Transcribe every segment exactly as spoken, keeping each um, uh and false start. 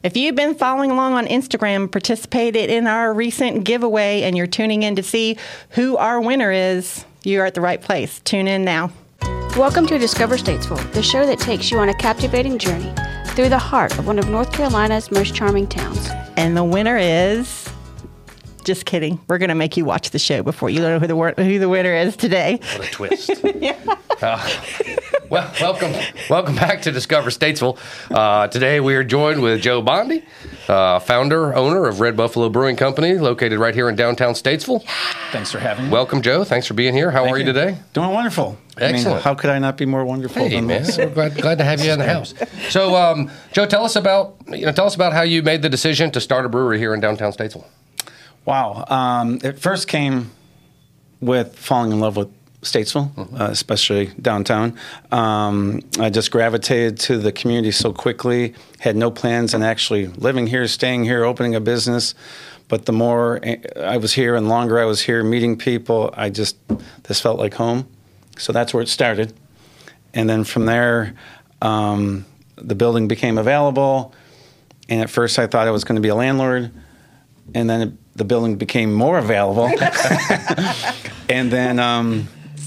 If you've been following along on Instagram, participated in our recent giveaway, and you're tuning in to see who our winner is, you're at the right place. Tune in now. Welcome to Discover Statesville, the show that takes you on a captivating journey through the heart of one of North Carolina's most charming towns. And the winner is... Just kidding. We're going to make you watch the show before you know who the who the winner is today. What a twist. yeah. uh, well, welcome welcome back to Discover Statesville. Uh, today we are joined with Joe Bondi, uh, founder, owner of Red Buffalo Brewing Company, located right here in downtown Statesville. Thanks for having me. Welcome, Joe. Thanks for being here. How Thank are you, you today? Doing wonderful. Excellent. I mean, how could I not be more wonderful Hey, than man. this? We're glad, glad to have you in the house. So, um, Joe, tell us about you know tell us about how you made the decision to start a brewery here in downtown Statesville. Wow. Um, it first came with falling in love with Statesville, mm-hmm. uh, especially downtown. Um, I just gravitated to the community so quickly, had no plans on actually living here, staying here, opening a business. But the more I was here and longer I was here meeting people, I just, this felt like home. So that's where it started. And then from there, um, the building became available. And at first I thought I was going to be a landlord. And then it, the building became more available. And then um,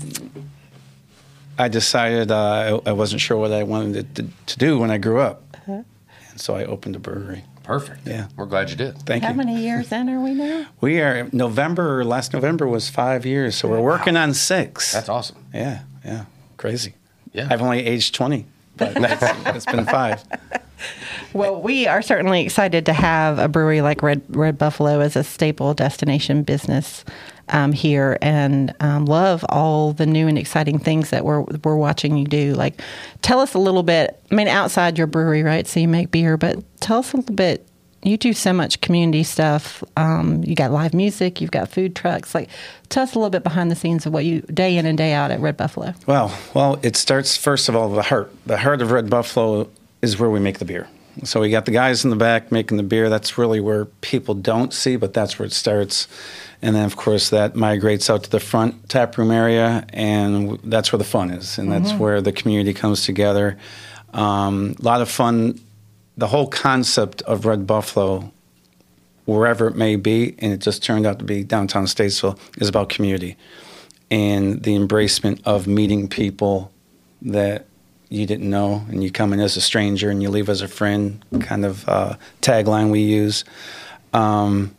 I decided uh, I, I wasn't sure what I wanted to, to do when I grew up. Uh-huh. And so I opened a brewery. Perfect. Yeah. We're glad you did. Thank How you. How many years in are we now? We are, November, last November was five years. So we're working wow. on six. That's awesome. Yeah, yeah. Crazy. Yeah. I've only aged twenty, but it's been five. Well, we are certainly excited to have a brewery like Red Red Buffalo as a staple destination business um, here, and um, love all the new and exciting things that we're we're watching you do. Like, tell us a little bit. I mean, outside your brewery, right? So you make beer, but tell us a little bit. You do so much community stuff. Um, you got live music. You've got food trucks. Like, tell us a little bit behind the scenes of what you day in and day out at Red Buffalo. Well, well, it starts first of all the heart. The heart of Red Buffalo is where we make the beer. So we got the guys in the back making the beer. That's really where people don't see, but that's where it starts. And then, of course, that migrates out to the front taproom area, and that's where the fun is, and that's mm-hmm. where the community comes together. Um, a lot of fun. The whole concept of Red Buffalo, wherever it may be, and it just turned out to be downtown Statesville, is about community and the embracement of meeting people that you didn't know, and you come in as a stranger and you leave as a friend, kind of uh, tagline we use. Um,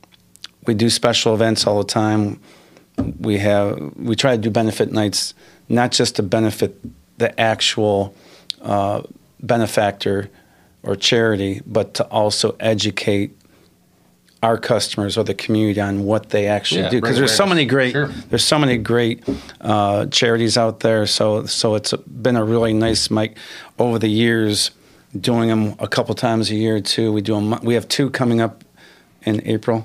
we do special events all the time. We have we try to do benefit nights, not just to benefit the actual uh, benefactor or charity, but to also educate our customers or the community on what they actually yeah, do, because there's so many great sure. there's so many great uh, charities out there. So so it's been a really nice mic over the years, doing them a couple times a year too. We do them. We have two coming up in April,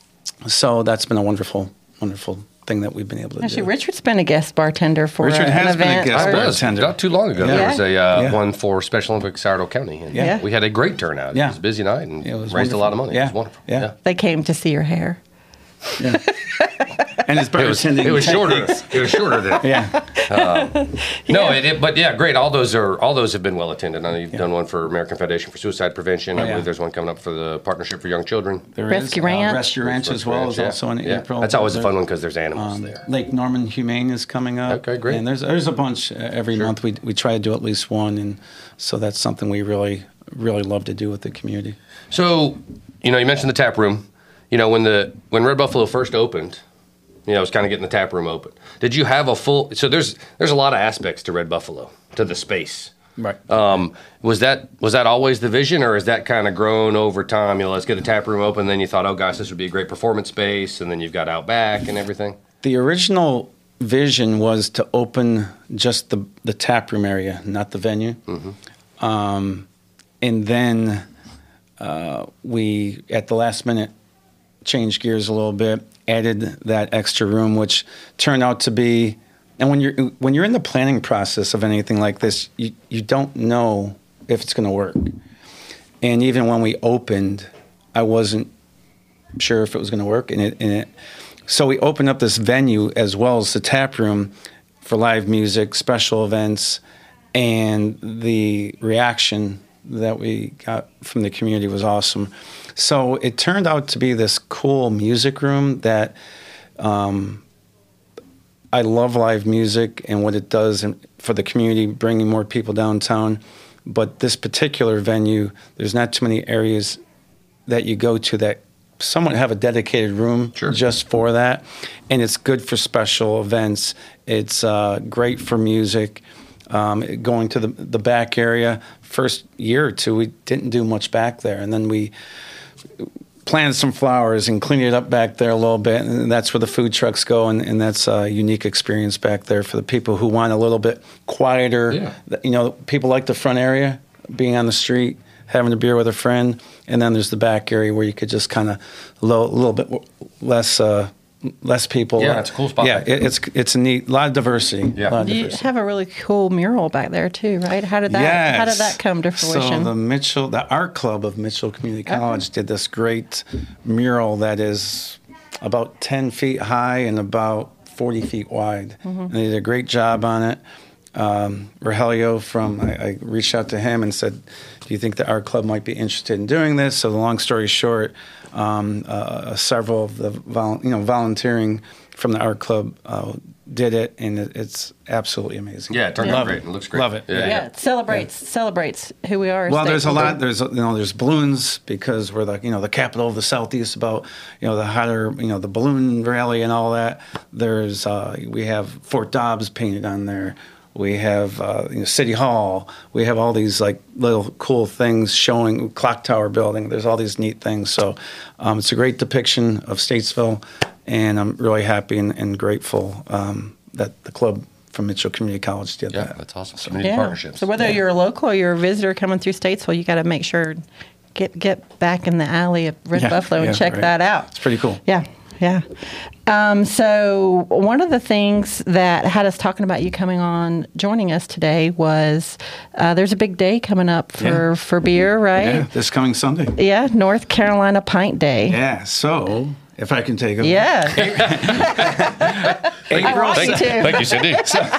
so that's been a wonderful wonderful thing that we've been able to Actually, do. Richard's been a guest bartender for Richard uh, has an been a event. guest I was. bartender. Not too long ago. Yeah. There was a uh, Yeah. one for Special Olympics Sardo County. And Yeah. We had a great turnout. Yeah. It was a busy night and It was raised a lot of wonderful. money. Yeah. It was wonderful. Yeah. They came to see your hair. Yeah. And his It was, bartending. it was shorter. It was shorter than Yeah. Uh, no, it, it, but yeah, great. All those are all those have been well attended. I know you've Yeah. done one for American Foundation for Suicide Prevention. Oh, I yeah. believe there's one coming up for the Partnership for Young Children. There Rescue is, Ranch. Uh, Rescue Ranch as well is Yeah. also in Yeah. April. That's always a fun one because there's animals Um, there. Lake Norman Humane is coming up. Okay, great. And there's there's a bunch uh, every Sure. month. We we try to do at least one, and so that's something we really really love to do with the community. So, you know, you mentioned the tap room. You know, when the when Red Buffalo first opened, you know, it was kind of getting the tap room open. Did you have a full? So there's there's a lot of aspects to Red Buffalo, to the space. Right. Um, was that was that always the vision, or has that kind of grown over time? You know, let's get the tap room open. Then you thought, oh gosh, this would be a great performance space, and then you've got out back and everything. The original vision was to open just the the tap room area, not the venue. Mm-hmm. Um, and then uh, we, at the last minute, changed gears a little bit, added that extra room, which turned out to be. And when you're when you're in the planning process of anything like this, you, you don't know if it's going to work. And even when we opened, I wasn't sure if it was going to work. And it, and it, so we opened up this venue as well as the tap room for live music, special events, and the reaction that we got from the community was awesome. So it turned out to be this cool music room that um, I love live music and what it does for the community, bringing more people downtown. But this particular venue, there's not too many areas that you go to that somewhat have a dedicated room Sure. just for that. And it's good for special events. It's uh, great for music. Um, going to the, the back area, first year or two, we didn't do much back there. And then we planted some flowers and cleaned it up back there a little bit. And that's where the food trucks go. And, and that's a unique experience back there for the people who want a little bit quieter. Yeah. You know, people like the front area, being on the street, having a beer with a friend. And then there's the back area where you could just kind of a little, little bit less uh, less people. Yeah, it's a cool spot. Yeah, it, it's it's a neat, lot of diversity. Yeah. lot of You diversity. have a really cool mural back there too, right? How did that Yes. How did that come to fruition? So the Mitchell, the art club of Mitchell Community College did this great mural that is about ten feet high and about forty feet wide. Mm-hmm. And they did a great job on it. Um, Rogelio from, I, I reached out to him and said, do you think the art club might be interested in doing this? So the long story short, um, uh, several of the vol- you know volunteering from the art club uh, did it, and it, it's absolutely amazing. Yeah, it turned Love out great. It looks great. Love it. Yeah. yeah, it celebrates celebrates who we are. as Well, there's a Statesville. lot. There's you know there's balloons because we're the you know the capital of the Southeast. About you know the hotter you know the balloon rally and all that. There's uh, we have Fort Dobbs painted on there. We have uh, you know, City Hall. We have all these like little cool things showing Clock Tower building. There's all these neat things. So um, it's a great depiction of Statesville, and I'm really happy and, and grateful um, that the club from Mitchell Community College did Yeah, that. that's awesome. Community Yeah. partnerships. So whether Yeah. you're a local or you're a visitor coming through Statesville, you got to make sure get get back in the alley of Red Yeah, Buffalo and yeah, check right. that out. It's pretty cool. Yeah, yeah. Um, so one of the things that had us talking about you coming on, joining us today, was uh, there's a big day coming up for, Yeah. for beer, right? Yeah, this coming Sunday. Yeah, North Carolina Pint Day. Yeah, so if I can take it. Yeah. Thank I want you thank, to. thank you, Cindy.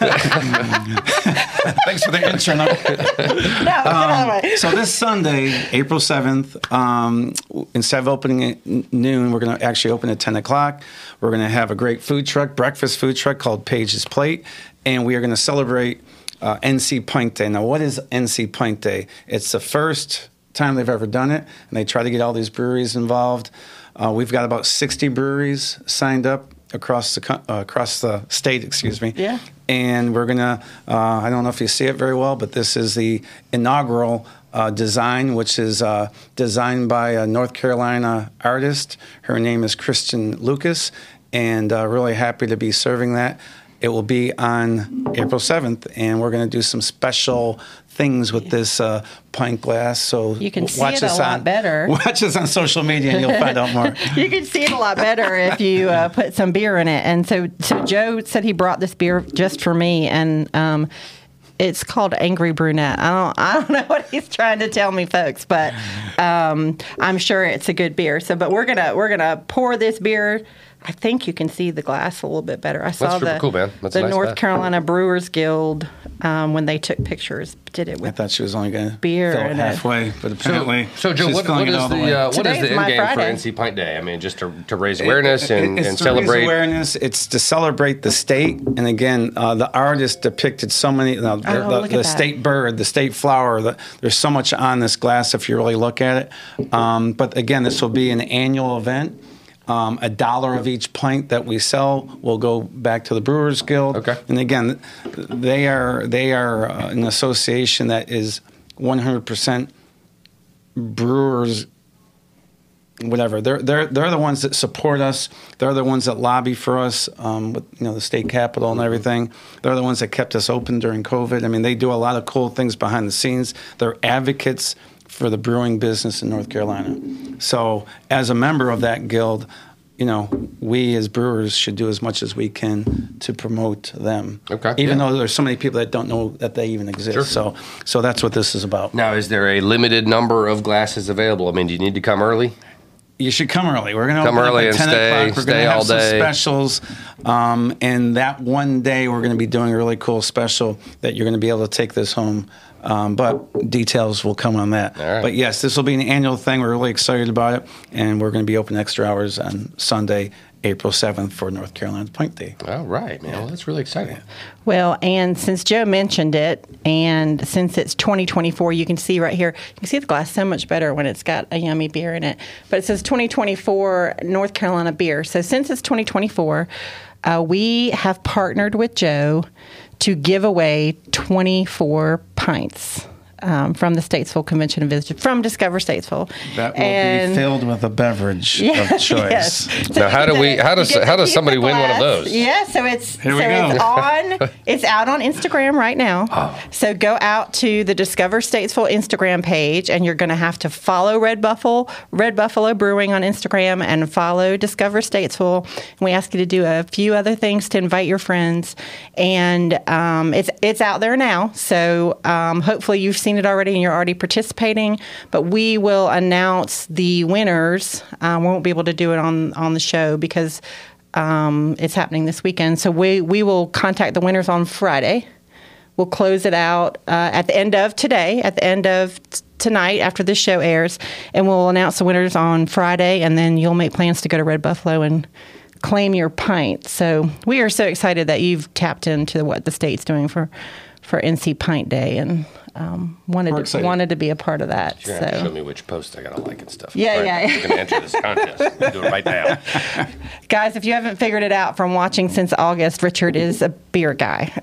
Thanks for the intro. No, get out of it. So this Sunday, April seventh, um, instead of opening at n- noon, we're going to actually open at ten o'clock. We're going to have a great food truck, breakfast food truck called Page's Plate, and we are going to celebrate uh, N C Pint Day. Now, what is N C Pint Day? It's the first time they've ever done it, and they try to get all these breweries involved. Uh, we've got about sixty breweries signed up across the co- uh, across the state, excuse me. Yeah. And we're gonna. Uh, I don't know if you see it very well, but this is the inaugural uh, design, which is uh, designed by a North Carolina artist. Her name is Kristen Lucas, and uh, really happy to be serving that. It will be on April seventh, and we're going to do some special things with this uh, pint glass. So You can see watch it a us lot on, better. Watch us on social media, and you'll find out more. You can see it a lot better if you uh, put some beer in it. And so, so Joe said he brought this beer just for me, and um, it's called Angry Brunette. I don't, I don't know what he's trying to tell me, folks, but um, I'm sure it's a good beer. So, but we're gonna we're gonna pour this beer. I think you can see the glass a little bit better. I saw super the cool, man. That's a the nice North glass. Carolina Brewers Guild um, when they took pictures did it I with thought she was only going to Beer fill it in it. halfway, but apparently So, Joe, she's what, filling what it is all the, the way. uh, what is Today's the my end game for Friday. N C Pint Day? I mean, just to, to raise awareness and, it's and to raise celebrate. awareness. It's to celebrate the state, and again, uh, the artist depicted so many. Uh, the Oh, the, look at the that. state bird, the state flower. The, there's so much on this glass if you really look at it. Um, but again, this will be an annual event. Um, a dollar of each pint that we sell will go back to the Brewers Guild. Okay. And again, they are they are uh, an association that is one hundred percent brewers. Whatever they're they're they're the ones that support us. They're the ones that lobby for us um, with you know the state capitol and everything. They're the ones that kept us open during COVID. I mean, they do a lot of cool things behind the scenes. They're advocates for the brewing business in North Carolina. So, as a member of that guild, you know, we as brewers should do as much as we can to promote them. Okay, Even yeah. though there's so many people that don't know that they even exist. Sure. So, so that's what this is about. Now, is there a limited number of glasses available? I mean, do you need to come early? You should come early. We're going to Come open early up at and ten stay- o'clock. We're stay going to have all some day. specials. Um, and that one day, we're going to be doing a really cool special that you're going to be able to take this home. Um, but details will come on that. All right. But yes, this will be an annual thing. We're really excited about it. And we're going to be open extra hours on Sunday, April seventh for North Carolina Pint Day. All right, man. Well, that's really exciting. Well, and since Joe mentioned it, and since it's twenty twenty-four, you can see right here, you can see the glass so much better when it's got a yummy beer in it. But it says twenty twenty-four North Carolina beer. So since it's twenty twenty-four, uh, we have partnered with Joe to give away twenty-four pints. Um, from the Statesville Convention and Visitor, from Discover Statesville. That will And- be filled with a beverage Yeah, of choice. yes. So Now, you how get do we- the- how you does- get how the- does you get somebody the win one of glass. those? Yeah, so it's Here so we go. it's on. It's out on Instagram right now. Oh. So go out to the Discover Statesville Instagram page, and you're going to have to follow Red Buffalo, Red Buffalo Brewing on Instagram, and follow Discover Statesville. And we ask you to do a few other things to invite your friends, and um, it's it's out there now. So um, hopefully you've seen it already and you're already participating. But we will announce the winners. Uh, we won't be able to do it on, on the show because um, it's happening this weekend. So we, we will contact the winners on Friday. We'll close it out uh, at the end of today, at the end of t- tonight after this show airs. And we'll announce the winners on Friday. And then you'll make plans to go to Red Buffalo and claim your pint. So we are so excited that you've tapped into what the state's doing for, for N C Pint Day. And Um, wanted We're to, excited. wanted to be a part of that. You're going to have to show So, me which post I got to like and stuff. Yeah, Right. yeah. I'm going to enter this contest. I'm gonna do it right now. guys, if you haven't figured it out from watching since August, Richard is a beer guy.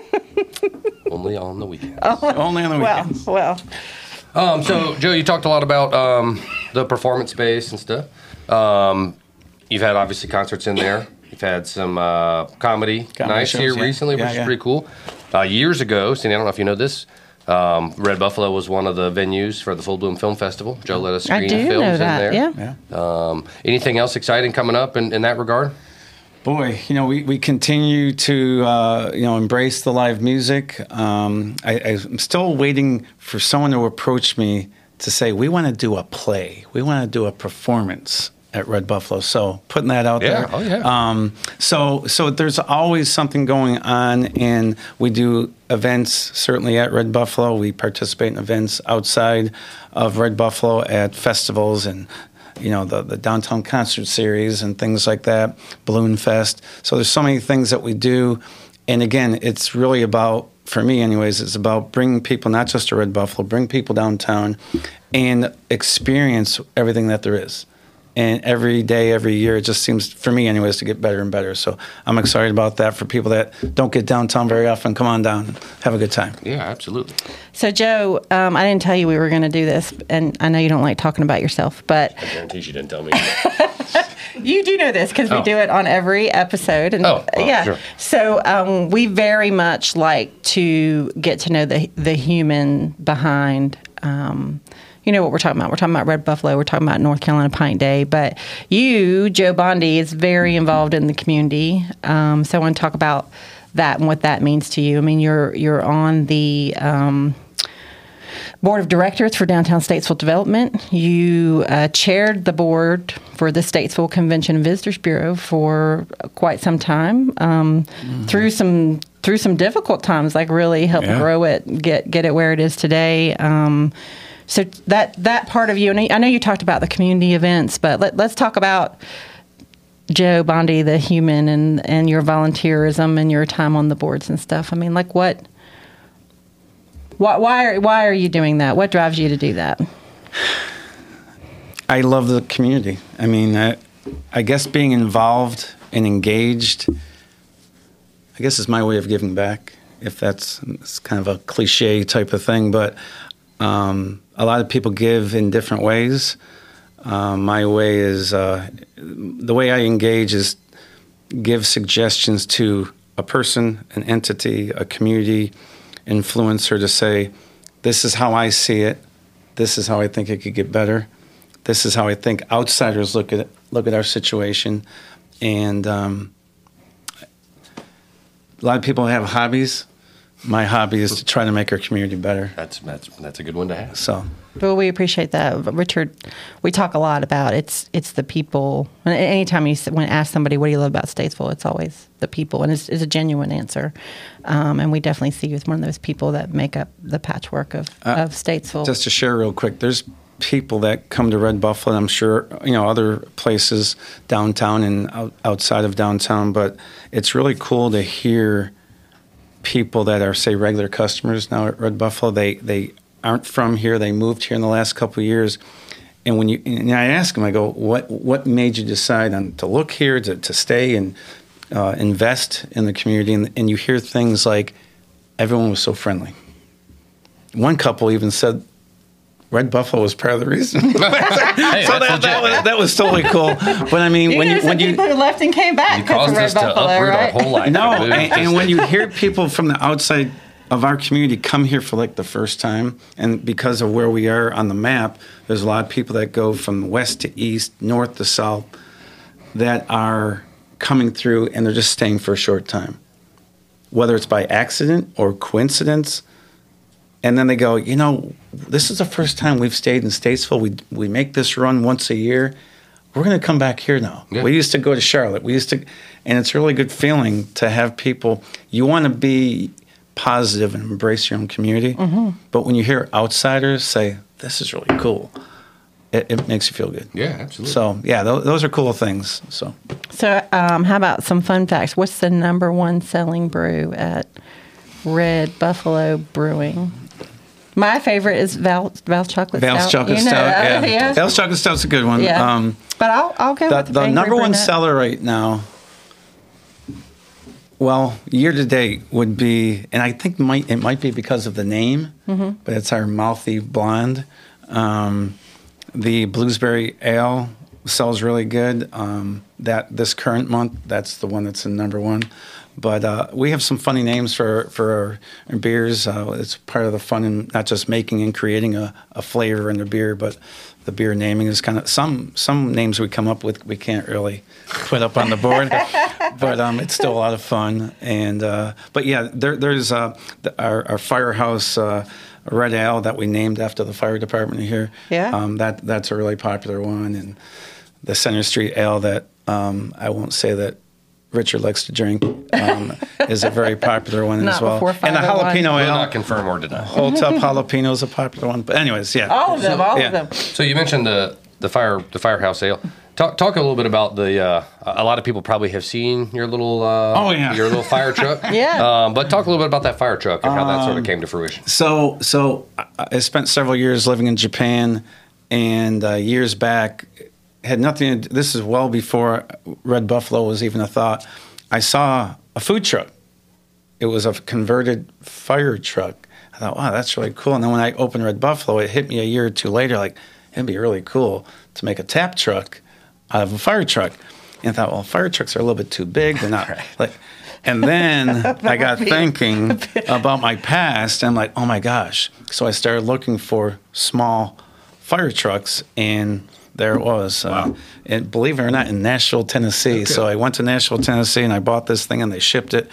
Only on the weekend. Only on the well, weekends. well, Um, so, Joe, you talked a lot about um, the performance space and stuff. Um, you've had, obviously, concerts in there. You've had some uh, comedy Comedy nights shows, here yeah. recently, which Yeah, is yeah. pretty cool. Uh, years ago, Cindy, I don't know if you know this, um, Red Buffalo was one of the venues for the Full Bloom Film Festival. Joe let us I screen do films know in that. there. Yeah. Yeah. Um, anything else exciting coming up in, in that regard? Boy, you know, we, we continue to, uh, you know, embrace the live music. Um, I, I'm still waiting for someone to approach me to say, we want to do a play. We want to do a performance at Red Buffalo. So putting that out Yeah, there. oh, yeah. Um, so, so there's always something going on, and we do events certainly at Red Buffalo. We participate in events outside of Red Buffalo at festivals and, you know, the, the downtown concert series and things like that, Balloon Fest. So there's so many things that we do. And again, it's really about, for me anyways, it's about bringing people, not just to Red Buffalo, bring people downtown and experience everything that there is. And every day, every year, it just seems, for me anyways, to get better and better. So I'm excited about that. For people that don't get downtown very often, come on down, have a good time. Yeah, absolutely. so Joe, um, I didn't tell you we were going to do this, and I know you don't like talking about yourself, but I guarantee she didn't tell me. you do know this because we Oh. do it on every episode. And, Oh, well, yeah. sure. So um, we very much like to get to know the the human behind. Um, you know what we're talking about. We're talking about Red Buffalo. We're talking about North Carolina Pint Day. But you, Joe Bondi, is very involved in the community. Um, so I want to talk about that and what that means to you. I mean, you're you're on the um, board of directors for Downtown Statesville Development. You uh, chaired the board for the Statesville Convention and Visitors Bureau for quite some time, um, mm-hmm. through some through some difficult times, like really help Yeah. grow it, get get it where it is today. Um, so that that part of you, and I know you talked about the community events, but let, let's talk about Joe Bondi, the human, and and your volunteerism and your time on the boards and stuff. I mean, like what? Why, why are why are you doing that? What drives you to do that? I love the community. I mean, I, I guess being involved and engaged, I guess is my way of giving back, if that's it's kind of a cliche type of thing. But um, a lot of people give in different ways. Uh, my way is, uh, the way I engage is give suggestions to a person, an entity, a community influencer to say, this is how I see it. This is how I think it could get better. This is how I think outsiders look at it, look at our situation. And um, a lot of people have hobbies. my hobby is to try to make our community better. That's that's that's a good one to have. So, Well, we appreciate that, Richard. We talk a lot about it's it's the people. And anytime you s- when ask somebody what do you love about Statesville, it's always the people, and it's, it's a genuine answer. Um, and we definitely see you as one of those people that make up the patchwork of, Uh, of Statesville. just to share real quick, there's people that come to Red Buffalo. I'm sure you know other places downtown and out, outside of downtown, but it's really cool to hear people that are, say, regular customers now at Red Buffalo. They they aren't from here. They moved here in the last couple of years. And when you and I ask them, I go, "What what made you decide on to look here, to, to stay and uh, invest in the community?" And, and you hear things like, "Everyone was so friendly." One couple even said, "Red Buffalo was part of the reason." Hey, so that's that, that, was, that was totally cool. But I mean, you when know you some when you people who left and came back You because caused of Red us to Buffalo, uproot right? our whole life. no, Dude, and, just- and when you hear people from the outside of our community come here for like the first time, and because of where we are on the map, there's a lot of people that go from west to east, north to south, that are coming through and they're just staying for a short time, whether it's by accident or coincidence. And then they go, you know, this is the first time we've stayed in Statesville. We we make this run once a year. We're going to come back here now. Yeah. We used to go to Charlotte. We used to, and it's a really good feeling to have people. You want to be positive and embrace your own community, Mm-hmm. but when you hear outsiders say, "This is really cool," it, it makes you feel good. Yeah, absolutely. So yeah, those, those are cool things. So So, um, how about some fun facts? What's the number one selling brew at Red Buffalo Brewing? My favorite is Val, Val's Chocolate Val's Stout. Chocolate You know, Stout, uh, yeah. yeah. Val's Chocolate Stout's a good one. Yeah. Um, but I'll, I'll go the, with the, the Angry number one Brunette. seller right now, well, year to date would be, and I think might it might be because of the name, Mm-hmm. but it's our Mouthy Blonde. Um, the Bluesberry Ale sells really good. Um, that this current month, that's the one that's in number one. But uh, we have some funny names for for our, our beers. Uh, it's part of the fun in not just making and creating a, a flavor in the beer, but the beer naming is kind of some some names we come up with we can't really put up on the board, but um, it's still a lot of fun. And uh, but yeah, there, there's uh, the, our, our Firehouse uh, Red Ale that we named after the fire department here. Yeah. um, that that's a really popular one, and the Center Street Ale that um, I won't say that Richard likes to drink um, is a very popular one Not as well. before And the five oh one. jalapeno Will ale, not confirm or deny. Hold Up Jalapeno is a popular one. But anyways, yeah. All of them, all Yeah. of them. So you mentioned the the fire the firehouse ale. Talk talk a little bit about the. Uh, a lot of people probably have seen your little. Uh, Oh, yeah. Your little fire truck. Yeah. Um, but talk a little bit about that fire truck and how that sort of came to fruition. So, so I- I spent several years living in Japan, and uh, years back, had nothing. To, this is well before Red Buffalo was even a thought. I saw a food truck. It was a converted fire truck. I thought, wow, that's really cool. And then when I opened Red Buffalo, it hit me a year or two later, like it'd be really cool to make a tap truck out of a fire truck. And I thought, well, fire trucks are a little bit too big. They're not like. And then I got thinking about my past, and I'm like, oh my gosh. So I started looking for small fire trucks, and there it was. Uh, and believe it or not, in Nashville, Tennessee. So I went to Nashville, Tennessee, and I bought this thing, and they shipped it.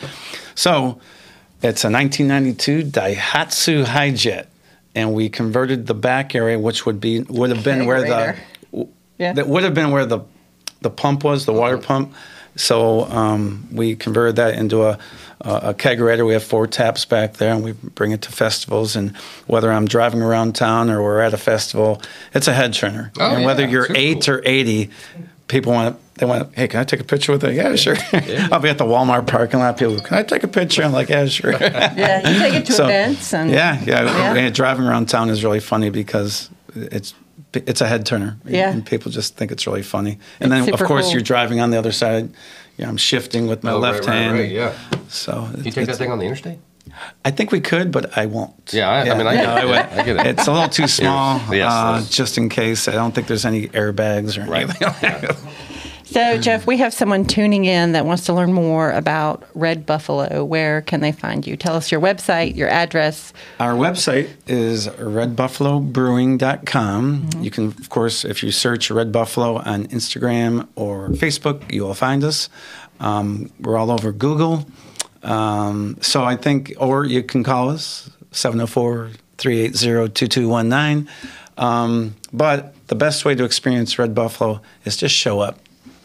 So it's a nineteen ninety-two Daihatsu Hi-Jet, and we converted the back area, which would be would have been where the Yeah. that would have been where the the pump was, the water pump. So um, we converted that into a, a kegerator. We have four taps back there, and we bring it to festivals. And whether I'm driving around town or we're at a festival, it's a head turner. Oh, and yeah, whether you're super eight cool. or eighty, people want they want. Hey, can I take a picture with it? Yeah, sure. I'll be at the Walmart parking lot. People, can I take a picture? I'm like, yeah, sure. Yeah, you take it to So, events. And yeah, yeah, Yeah. And driving around town is really funny because it's it's a head turner. Yeah. And people just think it's really funny. And It's then, of super course, cool. you're driving on the other side. You know, I'm shifting with my Oh, right, left right, hand. right, yeah. So You it's, take that it's- thing on the interstate? I think we could, but I won't. Yeah, I, I mean, I, no, get it. I would- I get it. It's a little too small, Yes, uh, that's- just in case. I don't think there's any airbags or Right. anything. So, Jeff, we have someone tuning in that wants to learn more about Red Buffalo. Where can they find you? Tell us your website, your address. Our website is red buffalo brewing dot com. Mm-hmm. You can, of course, if you search Red Buffalo on Instagram or Facebook, you will find us. Um, we're all over Google. Um, so I think, or you can call us, seven oh four, three eight zero, two two one nine. Um, but the best way to experience Red Buffalo is just show up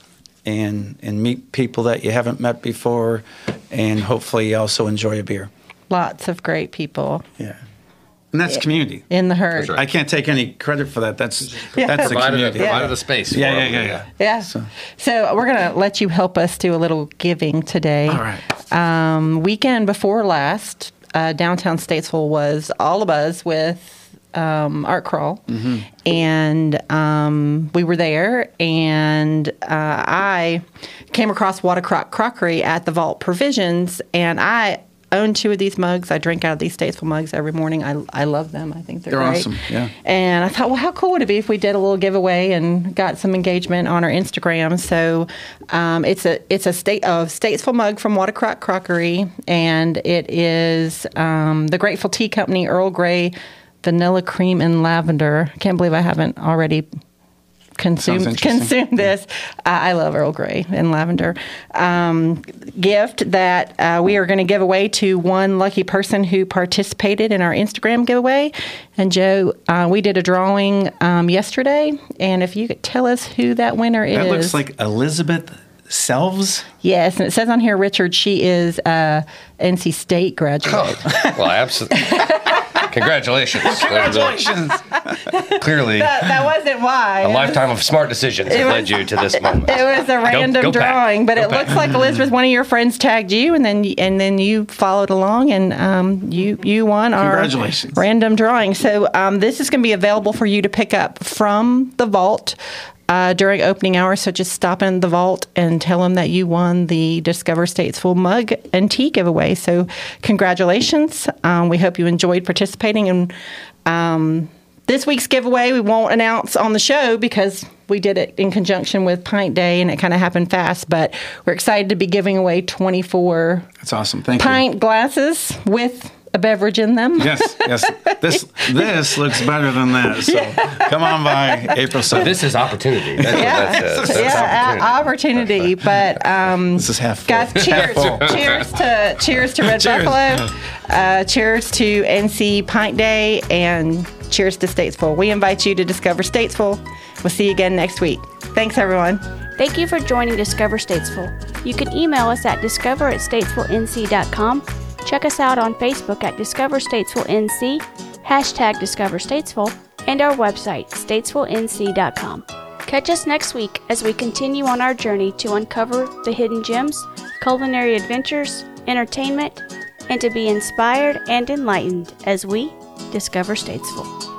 and and meet people that you haven't met before, and hopefully also enjoy a beer. Lots of great people. Yeah. And that's community. In the herd. That's right. I can't take any credit for that. That's Yeah. that's the Provided, a, community. provided a space. Yeah, for yeah, them. yeah, yeah. Yeah. So, So- we're going to let you help us do a little giving today. All right. Um, weekend before last, uh, downtown Statesville was all abuzz with um, Art Crawl. Mm-hmm. And um, we were there, and uh, I came across Watercrock Crockery at the Vault Provisions, and I own two of these mugs. I drink out of these Statesville mugs every morning. I, I love them. I think they're, They're great. awesome, yeah. And I thought, well, how cool would it be if we did a little giveaway and got some engagement on our Instagram? So um, it's a it's a state of Statesville mug from Watercrock Crockery, and it is um, the Grateful Tea Company Earl Grey Vanilla Cream and Lavender. I can't believe I haven't already consumed interesting. consumed this. Uh, I love Earl Grey and lavender. Um, gift that uh, we are going to give away to one lucky person who participated in our Instagram giveaway. And Joe, uh, we did a drawing um, yesterday, and if you could tell us who that winner is. That looks like Elizabeth Selves. Yes, and it says on here, Richard, she is a N C State graduate. Oh, well, absolutely. Congratulations. Congratulations. Clearly, That, that wasn't why. a lifetime of smart decisions have led you to this moment. It was a random go Pack. drawing, but Go it Pack. looks like Elizabeth, one of your friends, tagged you, and then and then you followed along, and um, you you won our Congratulations. random drawing. So um, this is going to be available for you to pick up from the vault uh, during opening hours. So just stop in the vault and tell them that you won the Discover Statesville mug and tea giveaway. So congratulations. Um, we hope you enjoyed participating and. Um, This week's giveaway we won't announce on the show because we did it in conjunction with Pint Day and it kind of happened fast, but we're excited to be giving away twenty-four That's awesome. Thank pint you. glasses with a beverage in them. Yes, yes. This this looks better than that. So come on by April So seventh. this is opportunity. That's what Yeah, that says. That's yeah, opportunity. opportunity. But um, This is half full. guys, cheers, Half full. cheers to cheers to Red Cheers. Buffalo, uh, cheers to N C Pint Day, and cheers to Statesville. We invite you to discover Statesville. We'll see you again next week. Thanks, everyone. Thank you for joining Discover Statesville. You can email us at discover at statesville n c dot com. Check us out on Facebook at Discover Statesville N C, hashtag Discover Statesville, and our website, statesville n c dot com. Catch us next week as we continue on our journey to uncover the hidden gems, culinary adventures, entertainment, and to be inspired and enlightened as we discover Statesville.